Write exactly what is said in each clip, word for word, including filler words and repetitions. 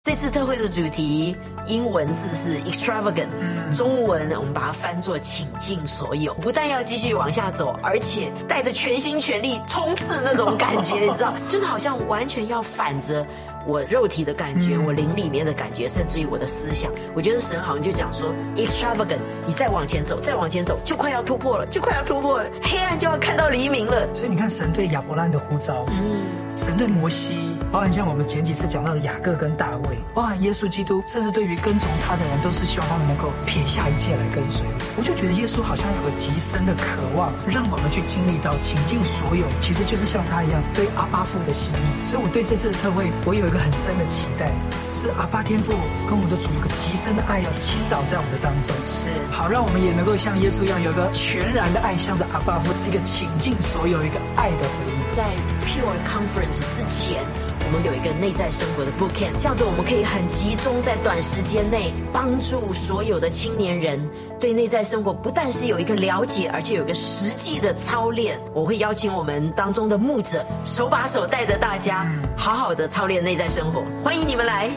这次特会的主题英文字是 extravagant， 中文我们把它翻作倾尽所有。不但要继续往下走，而且带着全心全力冲刺那种感觉，你知道，就是好像完全要反着我肉体的感觉，我灵里面的感觉，甚至于我的思想。我觉得神好像就讲说 extravagant， 你再往前走，再往前走，就快要突破了，就快要突破了，黑暗就要看到黎明了。 所以你看神对亚伯拉罕的呼召，嗯，神对摩西，包含像我们前几次讲到的雅各跟大卫，包含耶稣基督，甚至对于跟从他的人，都是希望他们能够撇下一切来跟随。我就觉得耶稣好像有个极深的渴望，让我们去经历到倾尽所有，其实就是像他一样对阿爸父的心意。所以我对这次的特会，我有一个很深的期待，是阿爸天父跟我们的主有个极深的爱要倾倒在我们的当中， 是好让我们也能够像耶稣一样，有一个全然的爱，向着阿爸父，是一个倾尽所有一个爱的回应。 在 Pure Conference 之前，我们有一个内在生活的 bootcamp， 这样子我们可以很集中在短时间内帮助所有的青年人对内在生活不但是有一个了解，而且有一个实际的操练。我会邀请我们当中的牧者手把手带着大家好好的操练内在生活，欢迎你们来。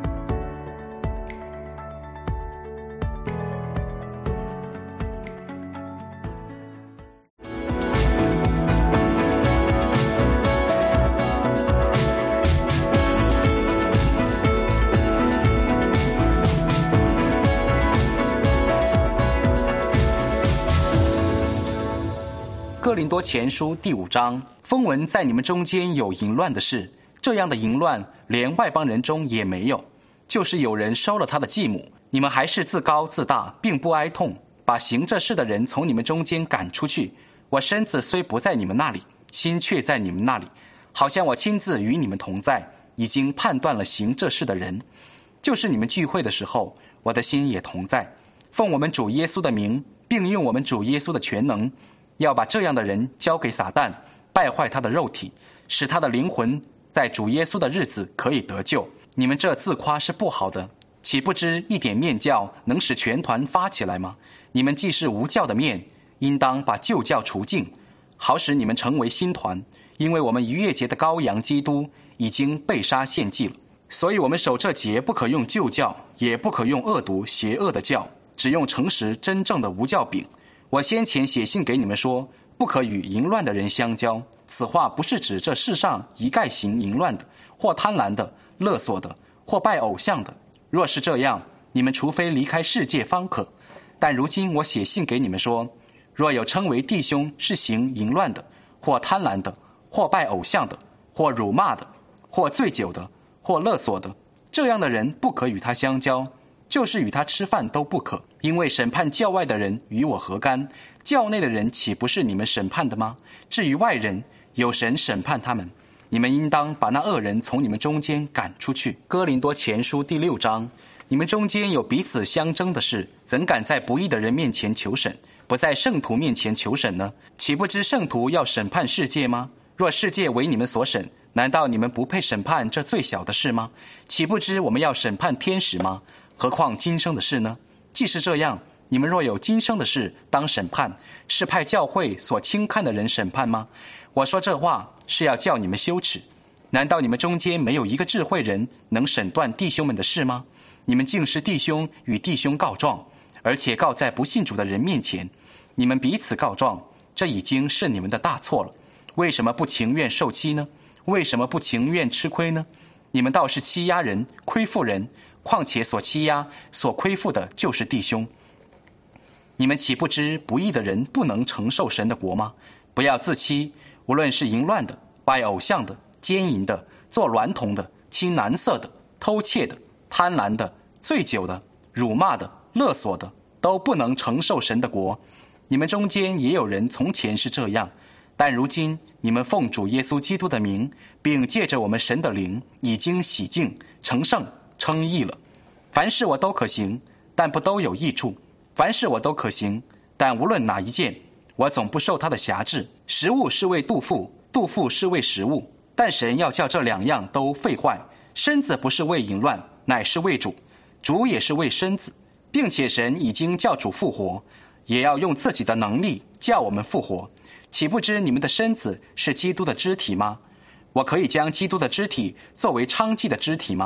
哥林多前书第五章，风闻在你们中间有淫乱的事，这样的淫乱连外邦人中也没有，就是有人收了他的继母，你们还是自高自大，并不哀痛，把行这事的人从你们中间赶出去。我身子虽不在你们那里，心却在你们那里，好像我亲自与你们同在，已经判断了行这事的人。就是你们聚会的时候，我的心也同在，奉我们主耶稣的名，并用我们主耶稣的全能，要把这样的人交给撒旦，败坏他的肉体，使他的灵魂在主耶稣的日子可以得救。你们这自夸是不好的，岂不知一点面教能使全团发起来吗？你们既是无教的面，应当把旧教除尽，好使你们成为新团。因为我们逾越节的羔羊基督已经被杀献祭了，所以我们守这节不可用旧教，也不可用恶毒邪恶的教，只用诚实真正的无教饼。我先前写信给你们说，不可与淫乱的人相交。此话不是指这世上一概行淫乱的，或贪婪的、勒索的，或拜偶像的。若是这样，你们除非离开世界方可。但如今我写信给你们说，若有称为弟兄是行淫乱的，或贪婪的，或拜偶像的，或辱骂的，或醉酒的，或勒索的，这样的人不可与他相交，就是与他吃饭都不可。因为审判教外的人与我何干？教内的人岂不是你们审判的吗？至于外人，有神审判他们。你们应当把那恶人从你们中间赶出去。哥林多前书第六章，你们中间有彼此相争的事，怎敢在不义的人面前求审，不在圣徒面前求审呢？岂不知圣徒要审判世界吗？若世界为你们所审，难道你们不配审判这最小的事吗？岂不知我们要审判天使吗？何况今生的事呢？既是这样，你们若有今生的事当审判，是派教会所轻看的人审判吗？我说这话是要叫你们羞耻。难道你们中间没有一个智慧人能审断弟兄们的事吗？你们竟是弟兄与弟兄告状，而且告在不信主的人面前。你们彼此告状，这已经是你们的大错了。为什么不情愿受欺呢？为什么不情愿吃亏呢？你们倒是欺压人，亏负人，况且所欺压所亏负的就是弟兄。你们岂不知不义的人不能承受神的国吗？不要自欺，无论是淫乱的、拜偶像的、奸淫的、做娈童的、亲男色的、偷窃的、贪婪的、醉酒的、辱骂的、勒索的，都不能承受神的国。你们中间也有人从前是这样，但如今你们奉主耶稣基督的名，并借着我们神的灵，已经洗净、成圣、称义了。凡事我都可行，但不都有益处；凡事我都可行，但无论哪一件，我总不受他的辖制。食物是为肚腹，肚腹是为食物，但神要叫这两样都废坏。身子不是为淫乱，乃是为主；主也是为身子，并且神已经叫主复活，也要用自己的能力叫我们复活。岂不知你们的身子是基督的肢体吗？我可以将基督的肢体作为娼妓的肢体吗？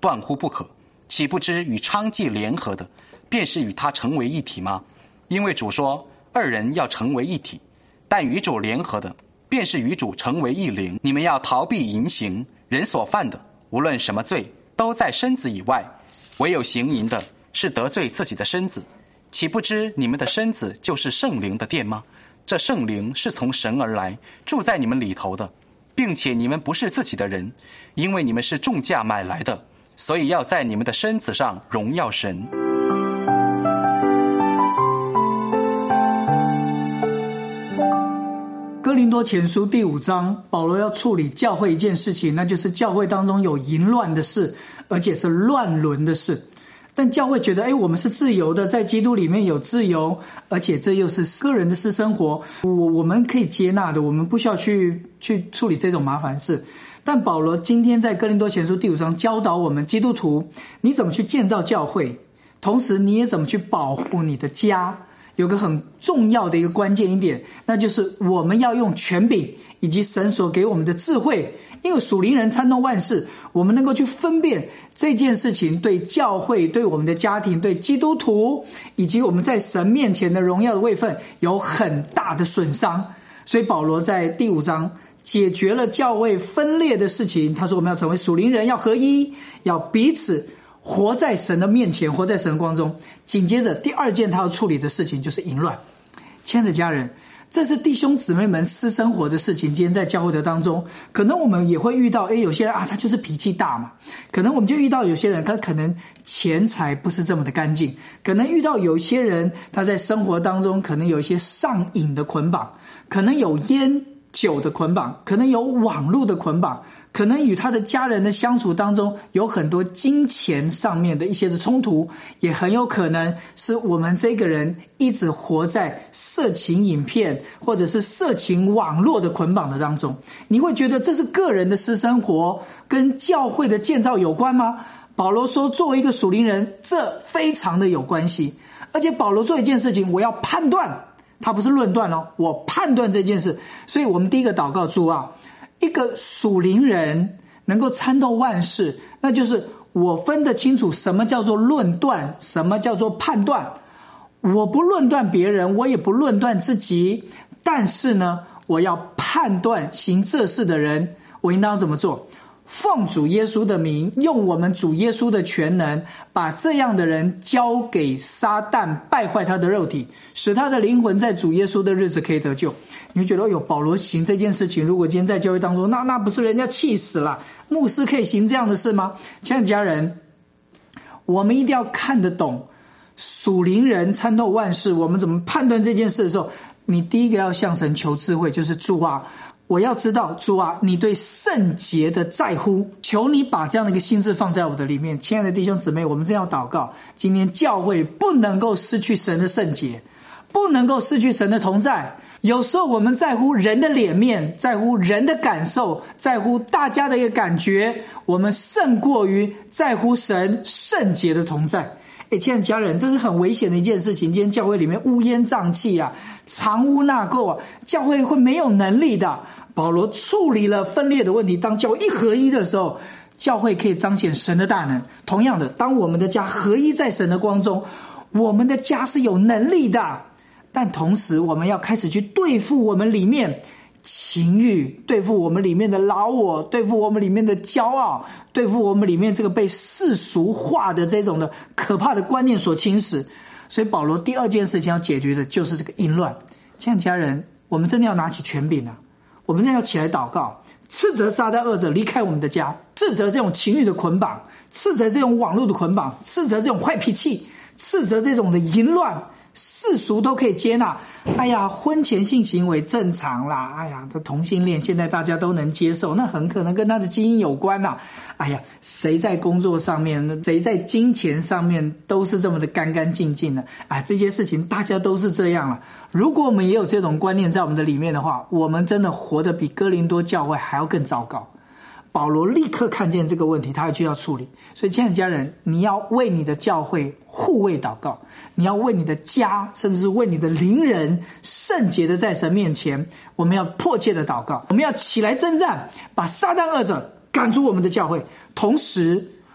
断乎不可。岂不知与娼妓联合的，便是与他成为一体吗？因为主说，二人要成为一体。但与主联合的，便是与主成为一灵。你们要逃避淫行，人所犯的，无论什么罪，都在身子以外。唯有行淫的，是得罪自己的身子。岂不知你们的身子就是圣灵的殿吗？这圣灵是从神而来，住在你们里头的，并且你们不是自己的人，因为你们是重价买来的，所以要在你们的身子上荣耀神。 哥林多前书第五章，保罗要处理教会一件事情，那就是教会当中有淫乱的事，而且是乱伦的事。但教会觉得，哎，我们是自由的，在基督里面有自由，而且这又是个人的私生活，我我们可以接纳的，我们不需要去去处理这种麻烦事。但保罗今天在哥林多前书第五章教导我们基督徒，你怎么去建造教会，同时你也怎么去保护你的家。有个很重要的一个关键一点，那就是我们要用权柄以及神所给我们的智慧，因为属灵人参透万事，我们能够去分辨这件事情对教会、对我们的家庭、对基督徒以及我们在神面前的荣耀的位分有很大的损伤。所以保罗在第五章解决了教会分裂的事情，他说我们要成为属灵人，要合一，要彼此活在神的面前，活在神的光中。紧接着第二件他要处理的事情就是淫乱。亲爱的家人，这是弟兄姊妹们私生活的事情。今天在教会的当中，可能我们也会遇到，诶，有些人啊，他就是脾气大嘛。可能我们就遇到有些人，他可能钱财不是这么的干净。可能遇到有些人，他在生活当中可能有一些上瘾的捆绑，可能有烟酒的捆绑，可能有网络的捆绑，可能与他的家人的相处当中有很多金钱上面的一些的冲突，也很有可能是我们这个人一直活在色情影片或者是色情网络的捆绑的当中。你会觉得这是个人的私生活，跟教会的建造有关吗？保罗说，作为一个属灵人，这非常的有关系。而且保罗做一件事情，我要判断，他不是论断哦，我判断这件事。所以我们第一个祷告，主啊，一个属灵人能够参透万事，那就是我分得清楚什么叫做论断，什么叫做判断。我不论断别人，我也不论断自己，但是呢，我要判断行这事的人，我应当怎么做？奉主耶稣的名，用我们主耶稣的全能，把这样的人交给撒旦，败坏他的肉体，使他的灵魂在主耶稣的日子可以得救。你会觉得，哎呦，保罗行这件事情，如果今天在教会当中，那那不是人家气死了？牧师可以行这样的事吗？亲爱的家人，我们一定要看得懂属灵人参透万事。我们怎么判断这件事的时候，你第一个要向神求智慧，就是主啊，我要知道，主啊，你对圣洁的在乎，求你把这样的一个心志放在我的里面。亲爱的弟兄姊妹，我们真要祷告，今天教会不能够失去神的圣洁，不能够失去神的同在。有时候我们在乎人的脸面，在乎人的感受，在乎大家的一个感觉，我们胜过于在乎神圣洁的同在。诶，亲爱的家人，这是很危险的一件事情。今天教会里面乌烟瘴气啊，藏污纳垢啊，教会会没有能力的。保罗处理了分裂的问题，当教会一合一的时候，教会可以彰显神的大能。同样的，当我们的家合一在神的光中，我们的家是有能力的。但同时我们要开始去对付我们里面情欲，对付我们里面的老我，对付我们里面的骄傲，对付我们里面这个被世俗化的这种的可怕的观念所侵蚀。所以保罗第二件事情要解决的就是这个淫乱。亲爱的家人，我们真的要拿起权柄啊，我们真的要起来祷告，斥责撒旦恶者离开我们的家，斥责这种情欲的捆绑，斥责这种网络的捆绑，斥责这种坏脾气，斥责这种的淫乱，世俗都可以接纳。哎呀，婚前性行为正常啦，哎呀，这同性恋现在大家都能接受，那很可能跟他的基因有关啦。哎呀，谁在工作上面，谁在金钱上面都是这么的干干净净的。哎，这些事情大家都是这样了。如果我们也有这种观念在我们的里面的话，我们真的活得比哥林多教会还要更糟糕。保罗立刻看见这个问题，他就要处理。所以亲爱的家人，你要为你的教会护卫祷告，你要为你的家，甚至是为你的邻人圣洁的在神面前，我们要迫切的祷告，我们要起来征战，把撒旦恶者赶出我们的教会。同时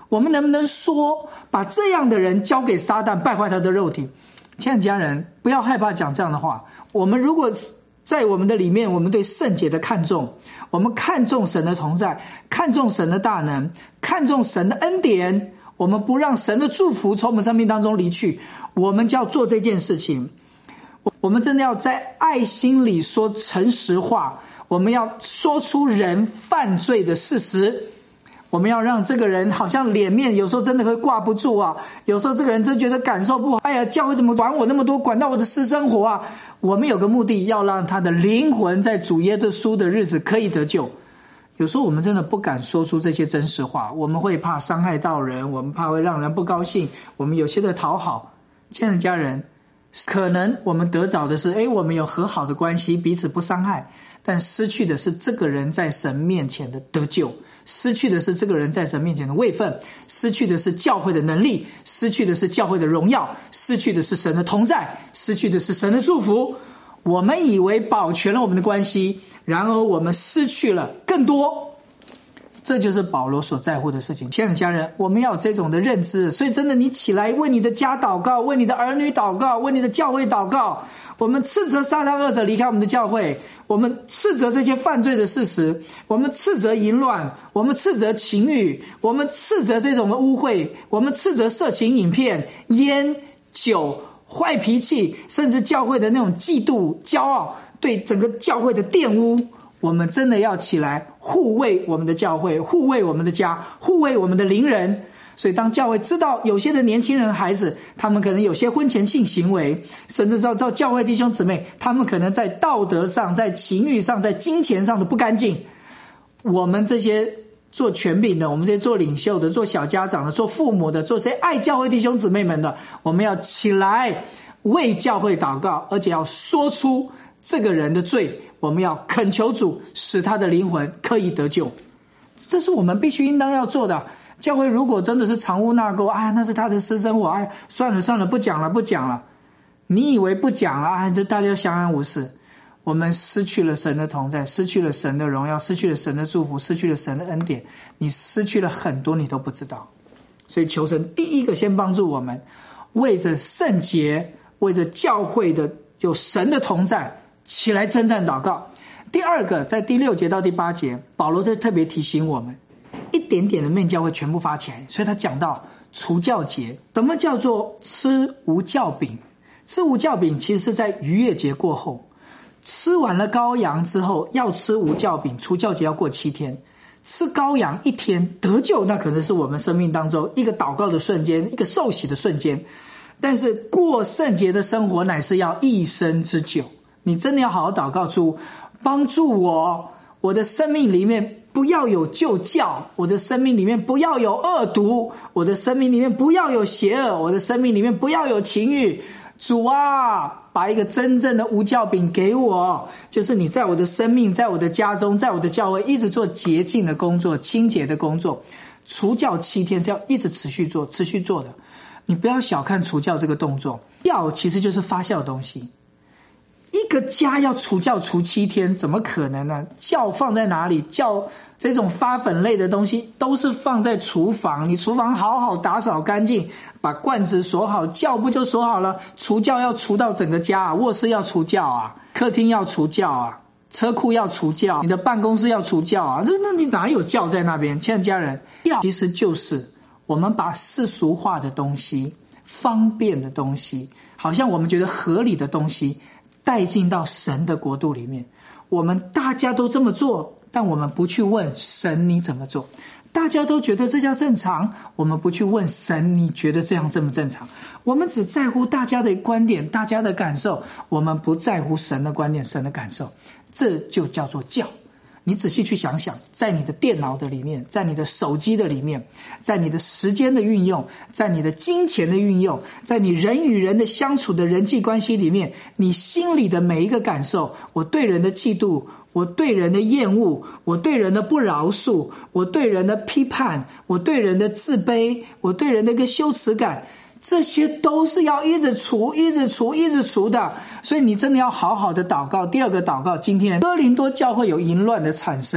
我们能不能说把这样的人交给撒旦，败坏他的肉体？亲爱的家人，不要害怕讲这样的话。我们如果在我们的里面，我们对圣洁的看重，我们看重神的同在，看重神的大能，看重神的恩典，我们不让神的祝福从我们生命当中离去，我们就要做这件事情。我们真的要在爱心里说诚实话，我们要说出人犯罪的事实，我们要让这个人好像脸面有时候真的会挂不住啊，有时候这个人真觉得感受不好，哎呀，教会怎么管我那么多，管到我的私生活啊。我们有个目的，要让他的灵魂在主耶稣的日子可以得救。有时候我们真的不敢说出这些真实话，我们会怕伤害到人，我们怕会让人不高兴，我们有些的讨好。亲爱的家人，可能我们得着的是，诶，我们有和好的关系，彼此不伤害，但失去的是这个人在神面前的得救，失去的是这个人在神面前的位分，失去的是教会的能力，失去的是教会的荣耀，失去的是神的同在，失去的是神的祝福。我们以为保全了我们的关系，然而我们失去了更多。这就是保罗所在乎的事情。亲爱的家人，我们要有这种的认知，所以真的你起来为你的家祷告，为你的儿女祷告，为你的教会祷告。我们斥责撒旦恶者离开我们的教会，我们斥责这些犯罪的事实，我们斥责淫乱，我们斥责情欲，我们斥责这种的污秽，我们斥责色情影片、烟酒、坏脾气，甚至教会的那种嫉妒骄傲，对整个教会的玷污。我们真的要起来护卫我们的教会，护卫我们的家，护卫我们的邻人。所以当教会知道有些的年轻人孩子，他们可能有些婚前性行为，甚至照照教会弟兄姊妹，他们可能在道德上，在情欲上，在金钱上的不干净，我们这些做权柄的，我们这些做领袖的，做小家长的，做父母的，做这些爱教会弟兄姊妹们的，我们要起来为教会祷告，而且要说出这个人的罪，我们要恳求主使他的灵魂可以得救。这是我们必须应当要做的。教会如果真的是藏污纳垢，啊，那是他的私生活，哎，算了算了，不讲了不讲了。你以为不讲了啊，这大家相安无事。我们失去了神的同在，失去了神的荣耀，失去了神的祝福，失去了神的恩典，你失去了很多你都不知道。所以求神第一个先帮助我们，为着圣洁，为着教会的有神的同在起来征战祷告。第二个，在第六节到第八节，保罗特别提醒我们，一点点的面教会全部发起来。所以他讲到除酵节，什么叫做吃无酵饼？吃无酵饼其实是在逾越节过后，吃完了羔羊之后要吃无酵饼，除酵节要过七天，吃羔羊一天得救，那可能是我们生命当中一个祷告的瞬间，一个受洗的瞬间。但是过圣洁的生活乃是要一生之久。你真的要好好祷告，主帮助我，我的生命里面不要有旧教，我的生命里面不要有恶毒，我的生命里面不要有邪恶，我的生命里面不要有情欲。主啊，把一个真正的无酵饼给我，就是你在我的生命，在我的家中，在我的教会一直做洁净的工作，清洁的工作。除酵七天是要一直持续做持续做的。你不要小看除酵这个动作，酵其实就是发酵的东西。一个家要除酵除七天，怎么可能呢？酵放在哪里？酵这种发粉类的东西都是放在厨房，你厨房好好打扫干净，把罐子锁好，酵不就锁好了？除酵要除到整个家啊，卧室要除酵啊，客厅要除酵啊，车库要除酵，你的办公室要除酵啊，这那你哪有酵在那边？亲爱的家人，酵其实就是我们把世俗化的东西，方便的东西，好像我们觉得合理的东西带进到神的国度里面。我们大家都这么做，但我们不去问神你怎么做。大家都觉得这叫正常，我们不去问神你觉得这样这么正常。我们只在乎大家的观点，大家的感受，我们不在乎神的观点，神的感受。这就叫做教。你仔细去想想，在你的电脑的里面，在你的手机的里面，在你的时间的运用，在你的金钱的运用，在你人与人的相处的人际关系里面，你心里的每一个感受，我对人的嫉妒，我对人的厌恶，我对人的不饶恕，我对人的批判，我对人的自卑，我对人的一个羞耻感，这些都是要一直除一直除一直除的。所以你真的要好好的祷告。第二个祷告，今天哥林多教会有淫乱的产生，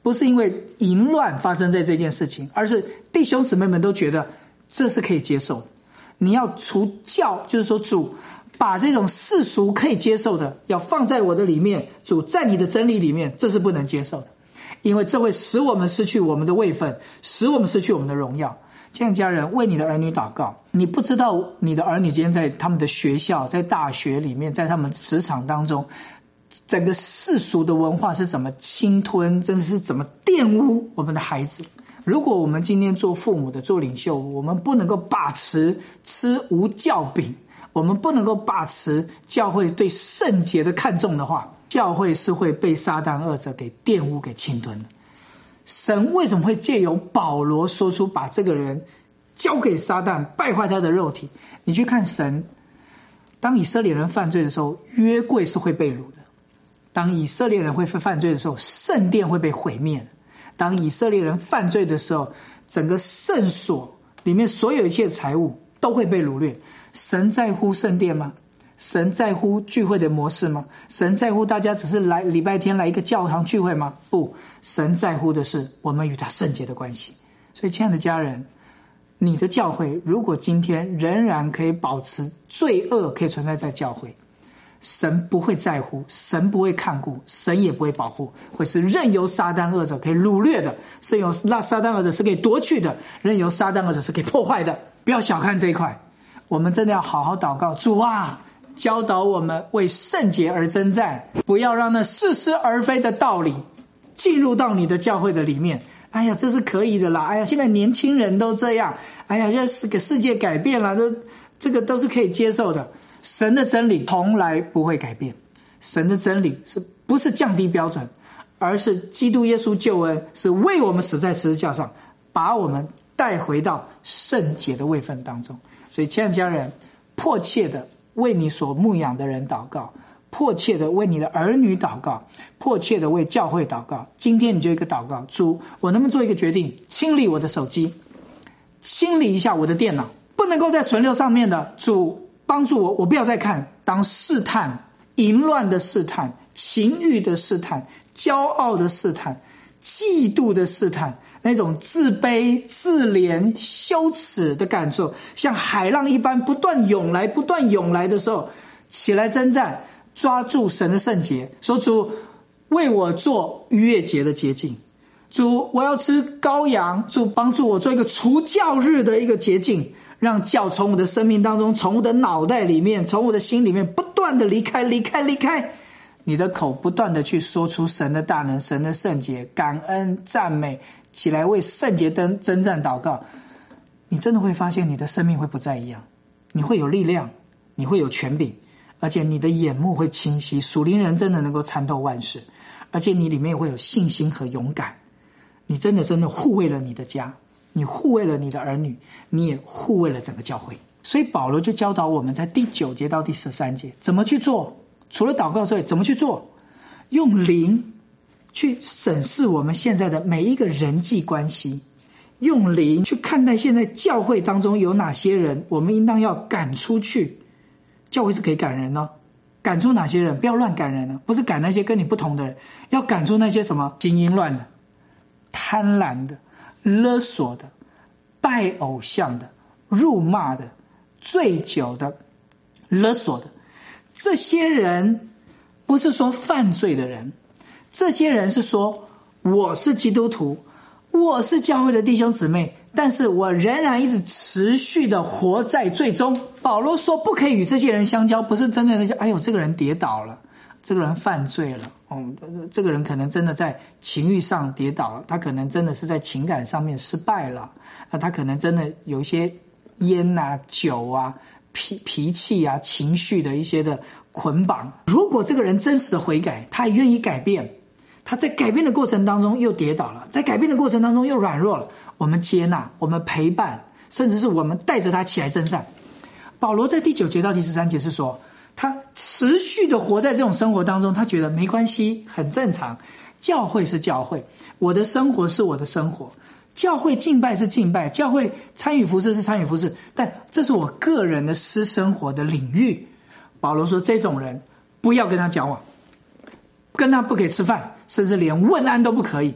不是因为淫乱发生在这件事情，而是弟兄姊妹们都觉得这是可以接受的。你要除教，就是说主把这种世俗可以接受的要放在我的里面，主在你的真理里面，这是不能接受的，因为这会使我们失去我们的位分，使我们失去我们的荣耀。亲爱的家人，为你的儿女祷告。你不知道你的儿女今天在他们的学校，在大学里面，在他们职场当中，整个世俗的文化是怎么侵吞，真的是怎么玷污我们的孩子。如果我们今天做父母的，做领袖，我们不能够把持吃无教饼，我们不能够把持教会对圣洁的看重的话，教会是会被撒旦恶者给玷污，给侵吞的。神为什么会借由保罗说出把这个人交给撒旦，败坏他的肉体？你去看神，当以色列人犯罪的时候，约柜是会被掳的；当以色列人会犯罪的时候，圣殿会被毁灭的；当以色列人犯罪的时候，整个圣所里面所有一切财物都会被掳掠。神在乎圣殿吗？神在乎聚会的模式吗？神在乎大家只是来礼拜天来一个教堂聚会吗？不，神在乎的是我们与他圣洁的关系。所以亲爱的家人，你的教会如果今天仍然可以保持罪恶可以存在在教会，神不会在乎，神不会看顾，神也不会保护，会是任由撒旦恶者可以掳掠的，任由撒旦恶者是可以夺去的，任由撒旦恶者是可以破坏的。不要小看这一块，我们真的要好好祷告，主啊，教导我们为圣洁而征战，不要让那似是而非的道理进入到你的教会的里面。哎呀，这是可以的啦，哎呀，现在年轻人都这样，哎呀，现在世界改变了，这这个都是可以接受的。神的真理从来不会改变，神的真理是不是降低标准，而是基督耶稣救恩是为我们死在十字架上，把我们带回到圣洁的位分当中。所以亲爱的家人，迫切的为你所牧养的人祷告，迫切的为你的儿女祷告，迫切的为教会祷告。今天你就一个祷告，主，我能不能做一个决定，清理我的手机，清理一下我的电脑，不能够在存留上面的，主帮助我，我不要再看。当试探，淫乱的试探，情欲的试探，骄傲的试探，嫉妒的试探，那种自卑自怜羞耻的感受像海浪一般不断涌来不断涌来的时候，起来征战，抓住神的圣洁，说主为我做逾越节的洁净，主我要吃羔羊，主帮助我做一个除酵日的一个洁净，让酵从我的生命当中，从我的脑袋里面，从我的心里面不断的离开离开离开。你的口不断的去说出神的大能，神的圣洁，感恩赞美，起来为圣洁征征战祷告，你真的会发现你的生命会不再一样，你会有力量，你会有权柄，而且你的眼目会清晰，属灵人真的能够参透万事，而且你里面会有信心和勇敢，你真的真的护卫了你的家，你护卫了你的儿女，你也护卫了整个教会。所以保罗就教导我们在第九节到第十三节怎么去做，除了祷告之外怎么去做，用灵去审视我们现在的每一个人际关系，用灵去看待现在教会当中有哪些人我们应当要赶出去。教会是可以赶人呢、哦，赶出哪些人？不要乱赶人呢，不是赶那些跟你不同的人，要赶出那些什么行淫乱的、贪婪的、勒索的、拜偶像的、辱骂的、醉酒的、勒索的。这些人不是说犯罪的人，这些人是说我是基督徒，我是教会的弟兄姊妹，但是我仍然一直持续的活在罪中。保罗说不可以与这些人相交，不是真的那些哎呦这个人跌倒了，这个人犯罪了、嗯、这个人可能真的在情欲上跌倒了，他可能真的是在情感上面失败了，他可能真的有一些烟啊酒啊脾脾气啊情绪的一些的捆绑。如果这个人真实的悔改，他也愿意改变，他在改变的过程当中又跌倒了，在改变的过程当中又软弱了，我们接纳，我们陪伴，甚至是我们带着他起来征战。保罗在第九节到第十三节是说他持续的活在这种生活当中，他觉得没关系，很正常，教会是教会，我的生活是我的生活，教会敬拜是敬拜，教会参与服事是参与服事，但这是我个人的私生活的领域。保罗说这种人不要跟他交往，跟他不可以吃饭，甚至连问安都不可以。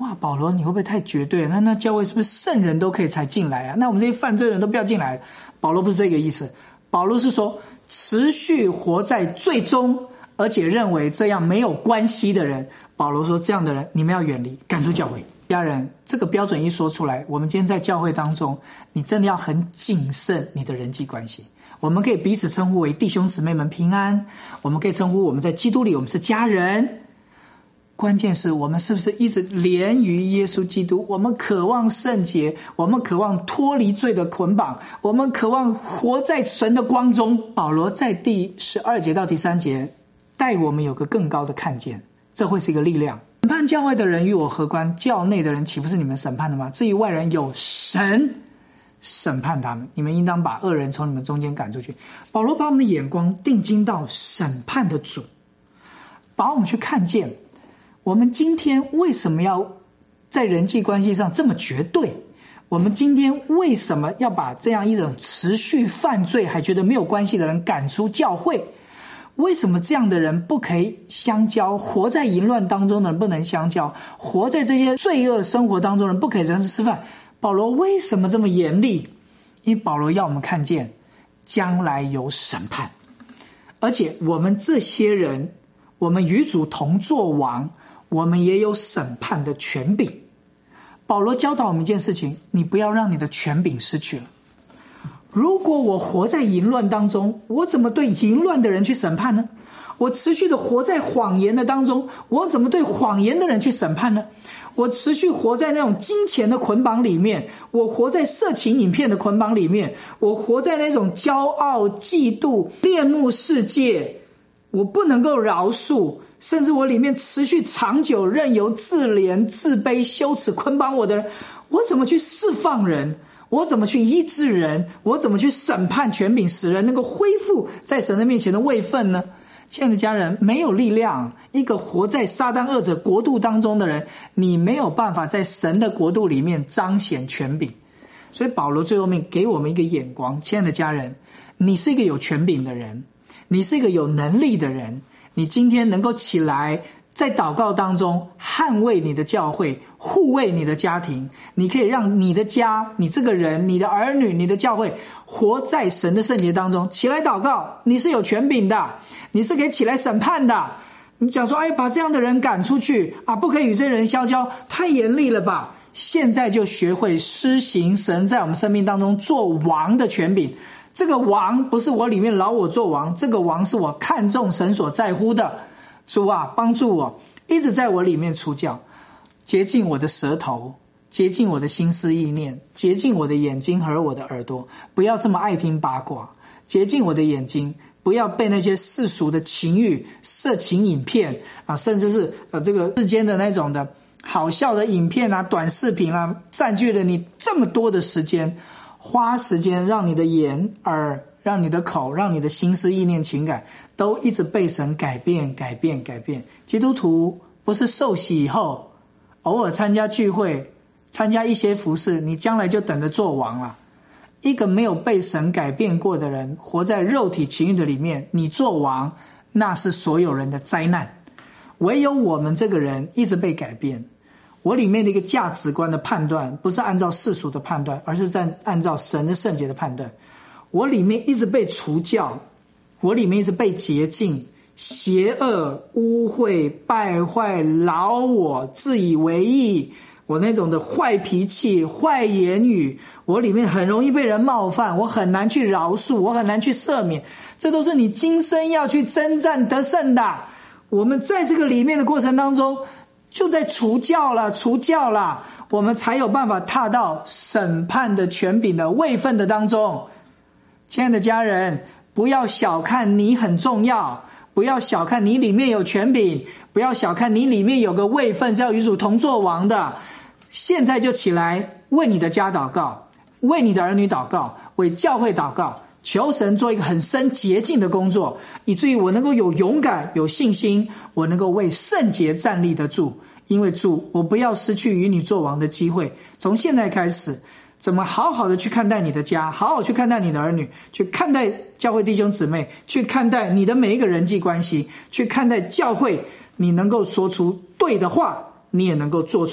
哇，保罗你会不会太绝对了？那那教会是不是圣人都可以才进来啊？那我们这些犯罪人都不要进来？保罗不是这个意思，保罗是说持续活在罪中，而且认为这样没有关系的人，保罗说这样的人你们要远离，赶出教会。家人，这个标准一说出来，我们今天在教会当中，你真的要很谨慎你的人际关系。我们可以彼此称呼为弟兄姊妹们平安，我们可以称呼我们在基督里我们是家人，关键是我们是不是一直连于耶稣基督，我们渴望圣洁，我们渴望脱离罪的捆绑，我们渴望活在神的光中。保罗在第十二节到第三节带我们有个更高的看见，这会是一个力量。审判教会的人与我何关？教内的人岂不是你们审判的吗？至于外人，有神审判他们，你们应当把恶人从你们中间赶出去。保罗把我们的眼光定睛到审判的主，把我们去看见我们今天为什么要在人际关系上这么绝对，我们今天为什么要把这样一种持续犯罪还觉得没有关系的人赶出教会，为什么这样的人不可以相交，活在淫乱当中的人不能相交，活在这些罪恶生活当中的人不可以人吃饭。保罗为什么这么严厉？因为保罗要我们看见将来有审判，而且我们这些人，我们与主同作王，我们也有审判的权柄。保罗教导我们一件事情，你不要让你的权柄失去了。如果我活在淫乱当中，我怎么对淫乱的人去审判呢？我持续的活在谎言的当中，我怎么对谎言的人去审判呢？我持续活在那种金钱的捆绑里面，我活在色情影片的捆绑里面，我活在那种骄傲、嫉妒、恋慕世界，我不能够饶恕，甚至我里面持续长久任由自怜、自卑、羞耻捆绑我的人，我怎么去释放人？我怎么去医治人？我怎么去审判权柄，使人能够恢复在神的面前的位分呢？亲爱的家人，没有力量，一个活在撒旦恶者国度当中的人，你没有办法在神的国度里面彰显权柄。所以保罗最后面给我们一个眼光，亲爱的家人，你是一个有权柄的人，你是一个有能力的人，你今天能够起来在祷告当中捍卫你的教会，护卫你的家庭，你可以让你的家，你这个人，你的儿女，你的教会活在神的圣洁当中。起来祷告，你是有权柄的，你是可以起来审判的。你讲说，哎，把这样的人赶出去啊，不可以与这人相交，太严厉了吧？现在就学会施行神在我们生命当中做王的权柄。这个王不是我里面老我做王，这个王是我看重神所在乎的。主啊，帮助我一直在我里面出教，洁净我的舌头，洁净我的心思意念，洁净我的眼睛和我的耳朵，不要这么爱听八卦，洁净我的眼睛，不要被那些世俗的情欲、色情影片啊，甚至是呃这个世间的那种的好笑的影片啊、短视频啊，占据了你这么多的时间。花时间让你的眼、耳、让你的口、让你的心思意念情感都一直被神改变改变改变。基督徒不是受洗以后偶尔参加聚会，参加一些服事，你将来就等着做王了。一个没有被神改变过的人，活在肉体情欲的里面，你做王，那是所有人的灾难。唯有我们这个人一直被改变，我里面的一个价值观的判断不是按照世俗的判断，而是在按照神的圣洁的判断。我里面一直被除教，我里面一直被洁净，邪恶、污秽、败坏、老我、自以为意，我那种的坏脾气、坏言语，我里面很容易被人冒犯，我很难去饶恕，我很难去赦免，这都是你今生要去征战得胜的。我们在这个里面的过程当中就在除教了除教了，我们才有办法踏到审判的权柄的位分的当中。亲爱的家人，不要小看你很重要，不要小看你里面有权柄，不要小看你里面有个位分是要与主同作王的。现在就起来为你的家祷告，为你的儿女祷告，为教会祷告，求神做一个很深洁净的工作，以至于我能够有勇敢有信心，我能够为圣洁站立得住。因为主，我不要失去与你作王的机会。从现在开始，怎么好好的去看待你的家，好好去看待你的儿女，去看待教会弟兄姊妹，去看待你的每一个人际关系，去看待教会，你能够说出对的话，你也能够做出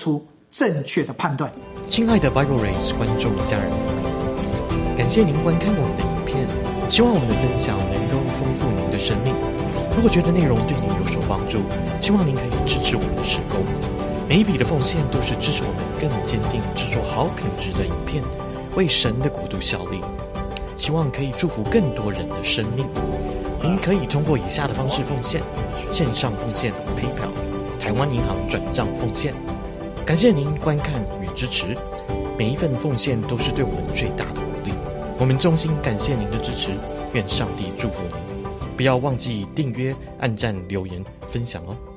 正确的判断。 亲爱的 Bible Race 观众家人，感谢您观看我们的影片，希望我们的分享能够丰富您的生命。如果觉得内容对您有所帮助，希望您可以支持我们的事工。每一笔的奉献都是支持我们更坚定制作好品质的影片，为神的国度效力。希望可以祝福更多人的生命。您可以通过以下的方式奉献：线上奉献、PayPal、台湾银行转账奉献。感谢您观看与支持，每一份奉献都是对我们最大的鼓励。我们衷心感谢您的支持，愿上帝祝福您。不要忘记订阅、按赞、留言、分享哦。